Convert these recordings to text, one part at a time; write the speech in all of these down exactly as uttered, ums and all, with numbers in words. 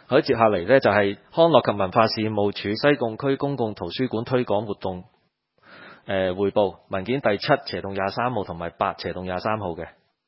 好，接下嚟呢，就係康樂及文化事務署西貢區公共圖書館推廣活動誒匯報文件第七斜棟廿三號同埋八斜棟廿三號嘅。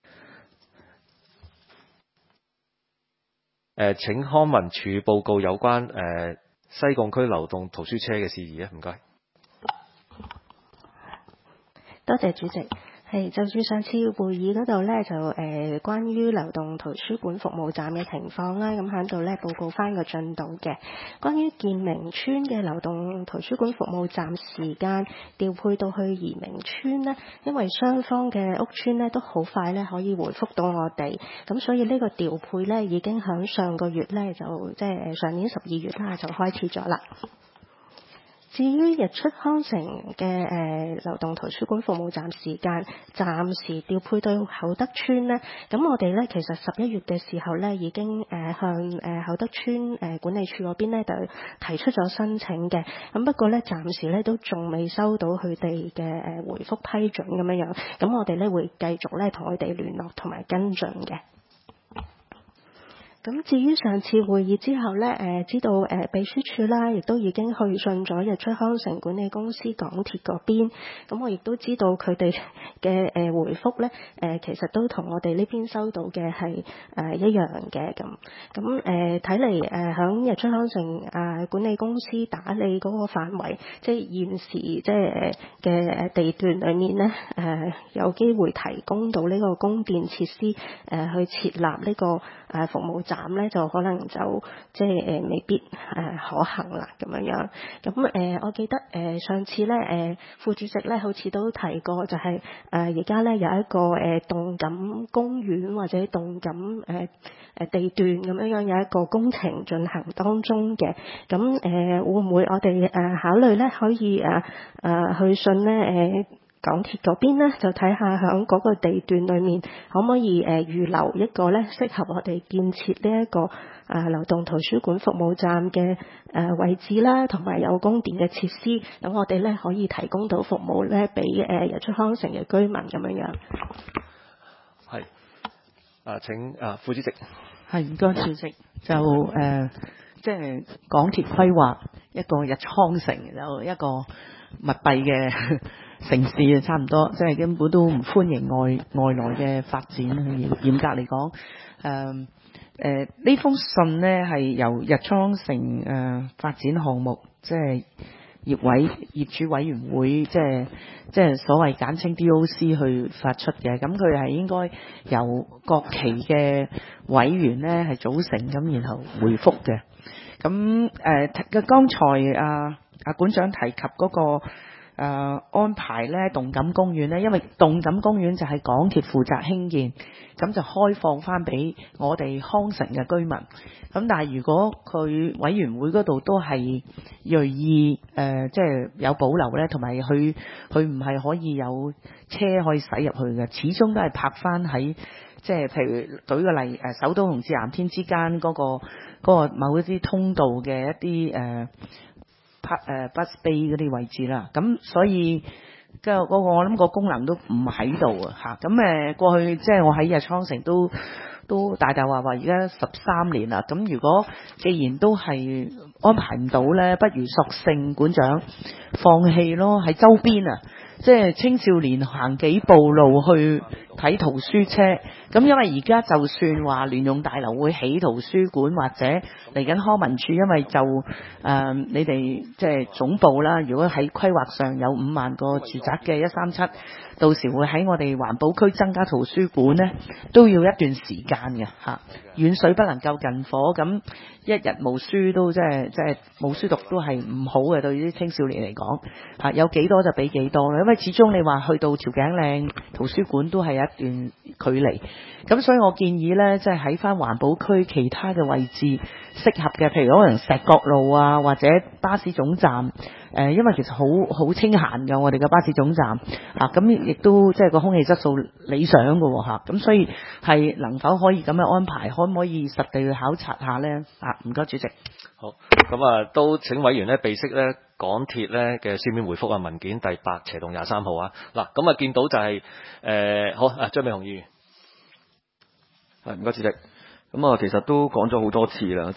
誒請康文署報告有關誒西貢區流動圖書車嘅事宜啊，唔該。 多謝主席。係就住上次會議嗰度咧，就誒、呃、關於流動圖書館服務站嘅情況啦，咁喺度咧報告翻個進度嘅。關於建明村嘅流動圖書館服務站時間調配到去移明村呢，因為雙方嘅屋邨咧都好快咧可以回覆到我哋，咁所以呢個調配咧已經喺上個月咧就即係上年十二月啦就開始咗啦。至於日出康城嘅誒、呃、流動圖書館服務站時間，暫時調配到厚德村呢。咁我哋咧其實十一月嘅時候咧已經誒、呃、向誒、呃、厚德村誒、呃、管理處嗰邊咧就提出咗申請嘅。咁不過咧暫時咧都仲未收到佢哋嘅誒回覆批准咁樣樣。咁我哋咧會繼續咧同佢哋聯絡同埋跟進嘅。咁至於上次會議之後咧，誒、呃、知道誒、呃、秘書處啦，亦都已經去信咗日出康城管理公司港鐵嗰邊。咁我亦都知道佢哋嘅誒回覆咧，誒、呃、其實都同我哋呢邊收到嘅係誒一樣嘅咁。咁誒睇嚟誒響日出康城啊、呃、管理公司打理嗰個範圍，即係現時即係嘅地段裏面咧，誒、呃、有機會提供到呢個供電設施，誒、呃、去設立呢、這個誒、呃、服務站。咁咧就可能就即係誒、呃、未必誒、呃、可行啦咁樣樣。咁誒、呃、我記得誒、呃、上次咧誒、呃、副主席咧好似都提過，就係誒而家咧有一個誒、呃、動感公園或者動感誒誒、呃、地段咁樣樣有一個工程進行當中嘅。咁誒、呃、會唔會我哋誒、呃、考慮咧可以誒誒、呃、去信咧誒？呃港鐵嗰邊咧就睇下響嗰個地段裏面可唔可以誒預留一個咧適合我哋建設呢一個啊流動圖書館服務站嘅誒位置啦，同埋有供電嘅設施，咁我哋咧可以提供到服務咧俾誒日出康城嘅居民咁樣樣。 係啊，請啊副主席。 係唔該，主席就誒、呃，即係港鐵規劃一個日出康城有一個密閉嘅城市啊，差唔多，即係根本都唔歡迎外外來嘅發展。嚴嚴格嚟講，誒誒呢封信呢係由日出康城誒、呃、發展項目，即係業委業主委員會，即係即係所謂簡稱 D O C 去發出嘅。咁佢係應該由各期嘅委員呢係組成，咁然後回覆嘅。咁誒嘅剛才啊啊館長提及嗰、嗰個。誒、呃、安排咧動感公園咧，因為動感公園就係港鐵負責興建，咁就開放翻俾我哋康城嘅居民。咁但係如果佢委員會嗰度都係銳意誒，即、呃、係、就是、有保留咧，同埋佢佢唔係可以有車可以駛入去嘅，始終都係泊翻喺即係譬如舉個例誒，首都同至藍天之間嗰、那個嗰、那個某一啲通道嘅一啲誒。呃誒 bus bay 嗰啲位置啦，咁所以即係嗰個我諗個功能都唔喺度啊嚇。咁誒過去即係我喺日出康城都都大大話話，而家十三年啦。咁如果既然都係安排唔到咧，不如索性館長放棄咯，喺周邊啊，即係青少年行幾步路去睇圖書車。咁因為而家就算話聯用大樓會起圖書館，或者嚟緊康文署，因為就誒、呃、你哋即係總部啦，如果喺規劃上有五萬個住宅嘅一三七，到時會喺我哋環保區增加圖書館呢，都要一段時間嘅嚇。遠水不能救近火，咁一日無書都即係即係冇書讀都係唔好嘅，對於啲青少年嚟講嚇，有幾多就俾幾多啦。因為始終你話去到調景嶺圖書館都係一段距離。咁所以我建議呢，即係喺翻環保區其他嘅位置適合嘅，譬如可能石角路啊，或者巴士總站。誒、呃，因為其實好好清閒嘅，我哋嘅巴士總站啊，咁亦都即係個空氣質素理想嘅嚇。咁、啊、所以係能否可以咁樣安排？可唔可以實地去考察下呢？啊，唔該主席。 好，咁啊，都請委員呢備悉呢港鐵呢嘅書面回覆啊，文件第八斜棟廿三號啊。嗱，咁啊見到就係、是、誒、呃、好啊，張美雄議員。 係唔該主席。咁啊，其實都講咗好多次啦，即係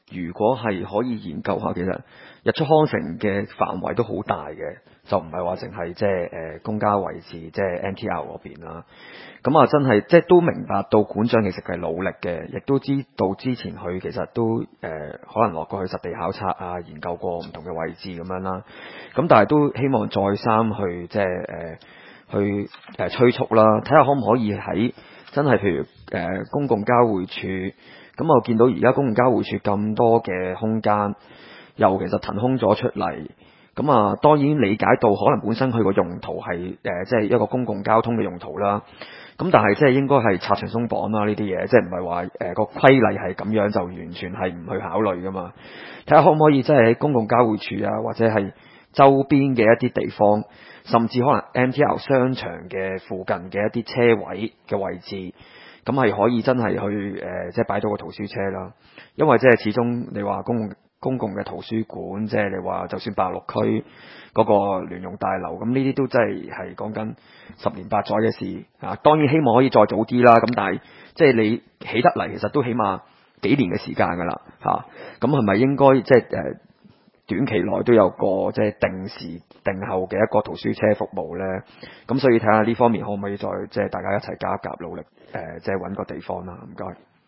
如果係可以研究下，其實日出康城嘅範圍都好大嘅，就唔係話淨係即係誒公家位置，即係 N T R 嗰邊啦。咁啊，真係即係都明白到館長其實係努力嘅，亦都知道之前佢其實都誒、呃、可能落過去實地考察啊，研究過唔同嘅位置咁樣啦。咁但係都希望再三去即係誒、呃、去誒、呃、催促啦，睇下可唔可以喺真係譬如誒、呃、公共交匯處。咁我見到而家公共交匯處咁多嘅空間，又其實騰空咗出嚟。咁啊，當然理解到可能本身佢個用途係誒，即係一個公共交通嘅用途啦。咁但係即係應該係拆牆鬆綁啦，呢啲嘢即係唔係話誒個規例係咁樣就完全係唔去考慮噶嘛？睇下可唔可以即係喺公共交匯處啊，或者係周邊嘅一啲地方，甚至可能 M T R 商場嘅附近嘅一啲車位嘅位置。咁係可以真係去誒、呃，即係擺到個圖書車啦。因為即係始終你話公共公共嘅圖書館，即係你話就算白鹿區嗰個聯用大樓，咁呢啲都真係係講緊十年八載嘅事啊。當然希望可以再早啲啦。咁但係即係你起得嚟，其實都起碼幾年嘅時間㗎啦嚇。咁係咪應該即係誒、呃、短期內都有個即係定時定候嘅一個圖書車服務咧？咁所以睇下呢方面可唔可以再即係大家一齊加夾努力。誒、呃，即係揾個地方啦，唔該。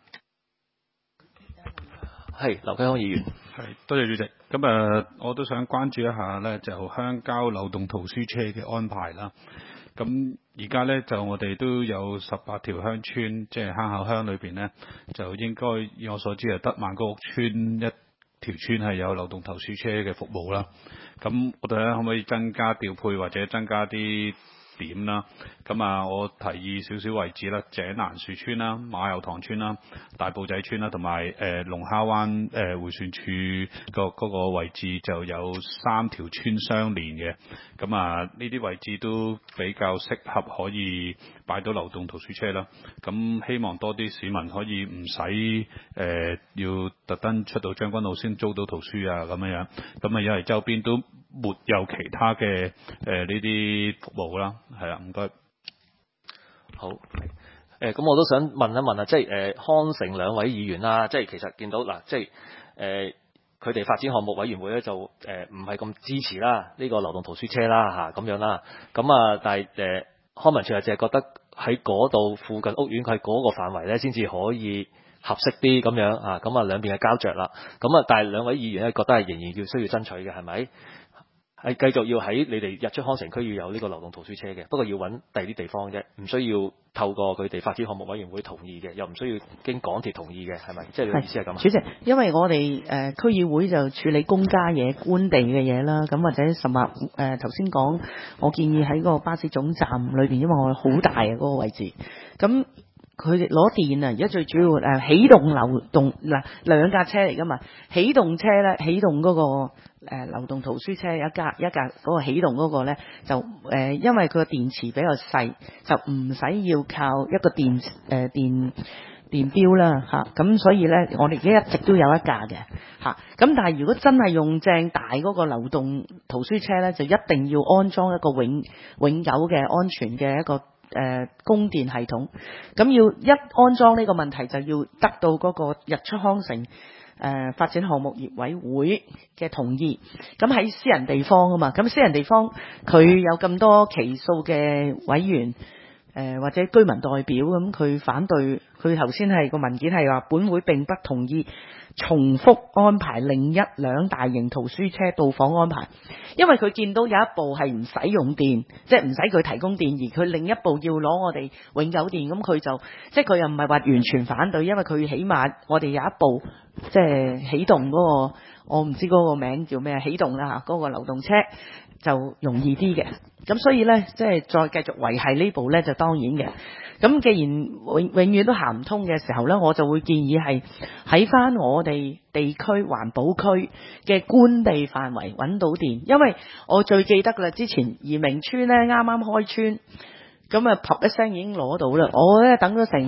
係劉啟康議員， 係多謝主席。咁誒、呃，我都想關注一下咧，就鄉郊流動圖書車嘅安排啦。咁而家咧就我哋都有十八條鄉村，即係坑口鄉裏邊咧，就應該以我所知係得萬國屋村一條村係有流動圖書車嘅服務啦。咁我哋咧可唔可以增加調配或者增加啲點啦？咁啊，我提議少少位置啦，井欄樹村啦、馬油塘村啦、大埔仔村啦，同埋誒龍蝦灣誒迴旋處個嗰個位置就有三條村相連嘅。咁啊，呢啲位置都比較適合可以擺到流動圖書車啦。咁希望多啲市民可以唔使誒要特登出到將軍澳先租到圖書啊咁樣樣。咁啊，因為周邊都沒有其他嘅誒呢啲服務啦。係啊，唔該。 好，誒、呃，咁我都想問一問啊，即係誒、呃、康城兩位議員啦，即係其實見到嗱，即係誒佢哋發展項目委員會咧就誒唔係咁支持啦，呢、這個流動圖書車啦嚇咁樣啦，咁啊，但係誒、呃、康文署係淨係覺得喺嗰度附近屋苑佢嗰個範圍咧先至可以合適啲咁樣啊，咁啊兩邊係交着啦，咁啊但係兩位議員咧覺得係仍然要需要爭取嘅係咪？係繼續要喺你哋日出康城區要有呢個流動圖書車嘅，不過要揾第二啲地方啫，唔需要透過佢哋發展項目委員會同意嘅，又唔需要經港鐵同意嘅，係咪？即係你嘅意思係咁啊？ 主席，因為我哋誒、呃、區議會就處理公家嘢、官地嘅嘢啦，咁或者甚或誒頭先講，我建議喺嗰個巴士總站裏邊，因為我好大嘅嗰個位置，咁。佢哋攞電啊！而家最主要誒起動流動嗱兩架車嚟噶嘛，起動車咧起動嗰、那個誒、呃、流動圖書車一架一架嗰個起動嗰個咧就誒、呃、因為佢個電池比較細，就唔使要靠一個電誒、呃、電電錶啦嚇，咁、啊、所以咧我哋而家一直都有一架嘅嚇，咁、啊、但係如果真係用正大嗰個流動圖書車咧，就一定要安裝一個永永久嘅安全嘅一個。誒、呃，供電系統，咁要一安裝呢個問題，就要得到嗰個日出康城誒、呃、發展項目業委會嘅同意。咁喺私人地方啊嘛，咁私人地方佢有咁多期數嘅委員誒、呃、或者居民代表，咁佢反對，佢頭先係個文件係話，本會並不同意重複安排另一輛大型圖書車到訪安排，因為佢見到有一部係唔使用電，即係唔使佢提供電，而佢另一部要攞我哋永久電，咁佢就即係佢又唔係話完全反對，因為佢起碼我哋有一部即係起動嗰個，我唔知嗰個名叫咩，起動啦嚇，嗰個流動車就容易啲嘅，咁所以呢，即係再繼續維繫呢部呢，就當然嘅。咁既然永永遠都行唔通嘅時候呢，我就會建議係喺翻我哋地區環保區嘅官地範圍揾到電，因為我最記得啦，之前移明村呢啱啱開村，咁啊噗一聲已經攞到啦，我呢等咗成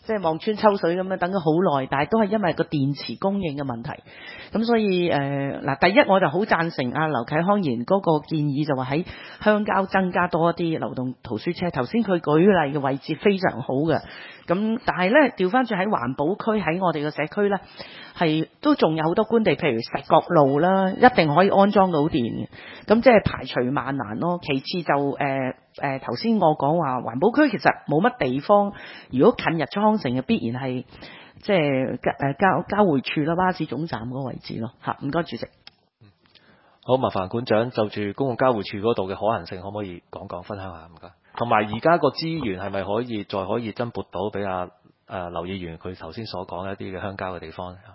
即係望穿秋水咁樣等咗好耐，但係都係因為個電池供應嘅問題。咁所以誒嗱、呃，第一我就好贊成阿劉啟康議員嗰個建議，就話喺鄉郊增加多一啲流動圖書車。頭先佢舉例嘅位置非常好嘅，咁但係咧調翻轉喺環保區，喺我哋嘅社區咧係都仲有好多官地，譬如石角路啦，一定可以安裝到電嘅，咁即係排除萬難咯。其次就誒誒頭先我講話環保區其實冇乜地方，如果近日出康城嘅必然係即係誒交交匯處啦，巴士總站嗰個位置咯嚇。唔該主席。 好，麻煩館長就住公共交匯處嗰度嘅可行性，可唔可以講講分享下？唔該。同埋而家個資源係咪可以再可以增撥到俾阿誒劉議員佢頭先所講一啲嘅鄉郊嘅地方咧？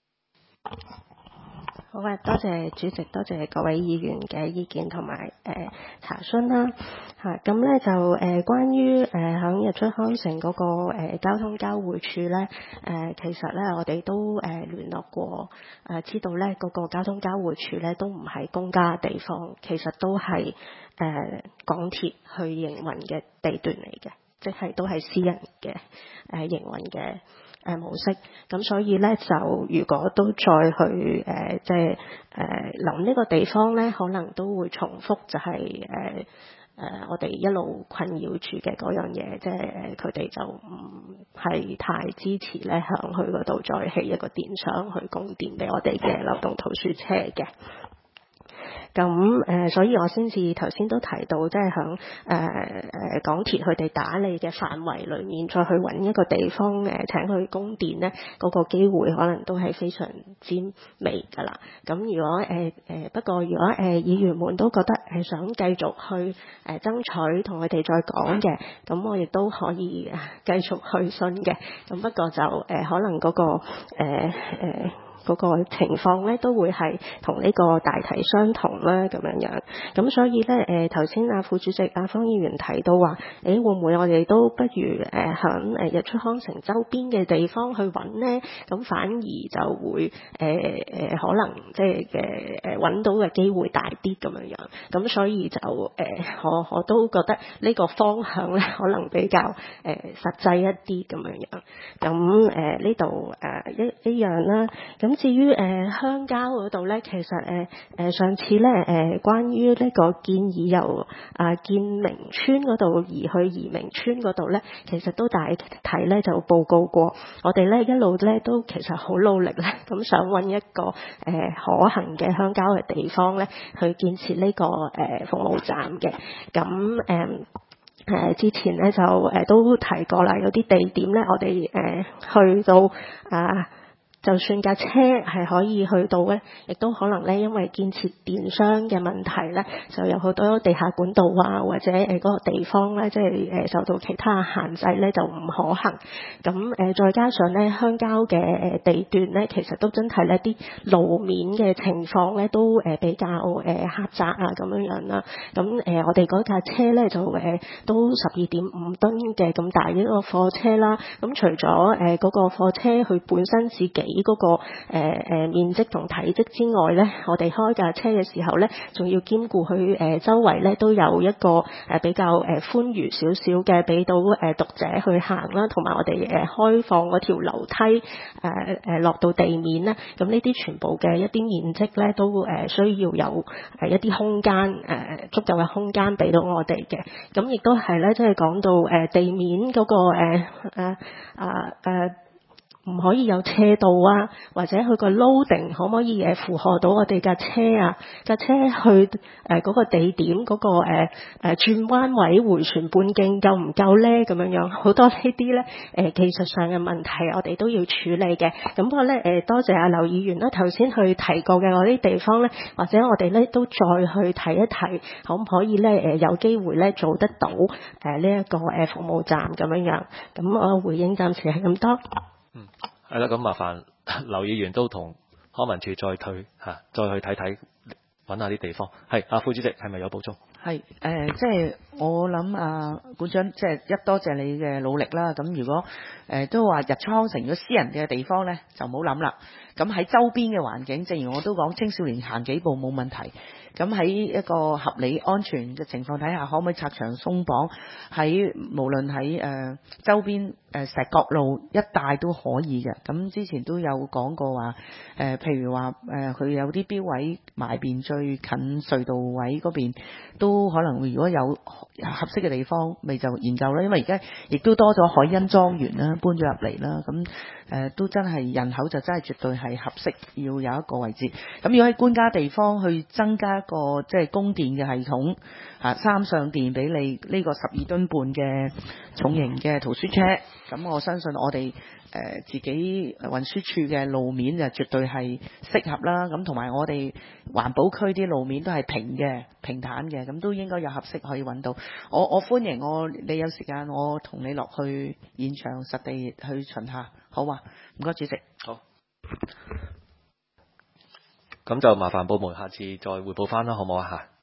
好啊，多謝主席，多謝各位議員嘅意見同埋誒查詢啦嚇。咁、啊、咧就誒、呃、關於誒響日出康城嗰、那個、呃、交通交匯處咧誒、呃，其實咧我哋都誒、呃、聯絡過誒、呃，知道咧嗰、那個交通交匯處咧都唔係公家嘅地方，其實都係誒、呃、港鐵去營運嘅地段嚟嘅，即係都係私人嘅誒、呃、營運嘅。誒、呃、模式，咁所以咧就如果都再去誒、呃、即係誒諗呢個地方咧，可能都會重複就係誒誒我哋一路困擾住嘅嗰樣嘢，即係誒佢哋就唔係太支持咧向佢嗰度再起一個電箱去供電俾我哋嘅流動圖書車嘅。咁誒、呃，所以我先至頭先都提到，即係響誒誒港鐵佢哋打理嘅範圍裏面，再去揾一個地方誒、呃、請佢供電咧，嗰、那個機會可能都係非常之微㗎啦。咁如果誒誒、呃，不過如果誒、呃、議員們都覺得係想繼續去誒、呃、爭取同佢哋再講嘅，咁我亦都可以繼續去信嘅。咁不過就誒、呃、可能嗰、那個誒誒。呃呃嗰個情況咧都會係同呢個大體相同啦，咁樣樣。咁所以咧，誒頭先阿副主席阿方議員提到話，誒會唔會我哋都不如誒響誒日出康城周邊嘅地方去揾咧？咁反而就會誒誒、呃、可能即係嘅誒揾到嘅機會大啲咁樣樣。咁所以就誒、呃、我我都覺得呢個方向咧可能比較誒、呃、實際一啲咁樣樣。咁誒呢度誒一一樣啦。咁至於誒、呃、鄉郊嗰度咧，其實誒誒、呃、上次咧誒、呃、關於呢個建議由啊建明村嗰度移去移明村嗰度咧，其實都大體咧就報告過，我哋咧一路咧都其實好努力咧，咁想揾一個誒、呃、可行嘅鄉郊嘅地方咧，去建設呢、這個誒、呃、服務站嘅。咁誒誒之前咧就誒、呃、都提過啦，有啲地點咧，我哋誒、呃、去到啊。呃就算架車係可以去到咧，亦都可能咧，因為建設電箱嘅問題咧，就有好多地下管道啊，或者誒嗰個地方咧，即係誒受到其他限制咧，就唔可行。咁誒再加上咧，鄉郊嘅誒地段咧，其實都真係咧啲路面嘅情況咧，都誒比較誒狹窄啊咁樣樣啦。咁誒我哋嗰架車咧就誒都十二點五噸嘅咁大一個貨車啦。咁除咗誒嗰個貨車佢本身自己嗰、那個誒誒、呃、面積同體積之外咧，我哋開架車嘅時候咧，仲要兼顧佢誒周圍咧都有一個誒、呃、比較誒寬裕少少嘅，俾到誒讀者去行啦，同埋我哋誒開放嗰條樓梯誒誒、呃、落到地面咧，咁呢啲全部嘅一啲面積咧都誒需要有誒一啲空間誒、呃、足夠嘅空間俾到我哋嘅，咁亦都係咧即係講到誒地面嗰、那個誒誒啊誒。唔可以有斜道啊，或者佢個 loading 可唔可以誒負荷到我哋架車啊？架車去誒嗰、呃那個地點嗰、那個誒誒、呃、轉彎位回旋半徑夠唔夠咧？咁樣樣好多呢啲咧誒技術上嘅問題，我哋都要處理嘅。咁不過咧誒，多謝阿劉議員啦，頭先去提過嘅嗰啲地方咧，或者我哋咧都再去睇一睇，可唔可以咧誒、呃、有機會咧做得到誒呢一個誒服務站咁樣樣。咁我回應暫時係咁多。 嗯，係啦，咁麻煩劉議員都同康文署再退嚇、啊，再去睇睇，揾下啲地方。係，阿副主席係咪有補充？ 係誒、呃，即係我諗啊，館長，即係一多謝你嘅努力啦。咁如果誒、呃、都話日出康城如果私人嘅地方咧，就唔好諗啦。 咁喺周邊嘅環境，正如我都講，青少年行幾步冇問題。咁喺一個合理安全嘅情況底下，可唔可以拆牆鬆綁？喺無論喺誒、呃、周邊誒、呃、石角路一帶都可以嘅。咁之前都有講過話，誒、呃、譬如話誒佢有啲標位埋邊最近隧道位嗰邊，都可能會如果有合適嘅地方，咪就研究啦。因為而家亦都多咗海欣莊園啦，搬咗入嚟啦。咁誒、呃、都真係人口就真係絕對係合適，要有一個位置。咁如果喺官家地方去增加一個即係供電嘅系統，啊三相電俾你呢個十二噸半嘅重型嘅圖書車，咁我相信我哋誒、呃、自己運輸處嘅路面就絕對係適合啦。咁同埋我哋環保區啲路面都係平嘅平坦嘅，咁都應該有合適可以揾到。我我歡迎我你有時間我同你落去現場實地去巡下，好嘛？唔該主席。 好。咁就麻煩部門下次再匯報翻啦，好唔好啊？嚇。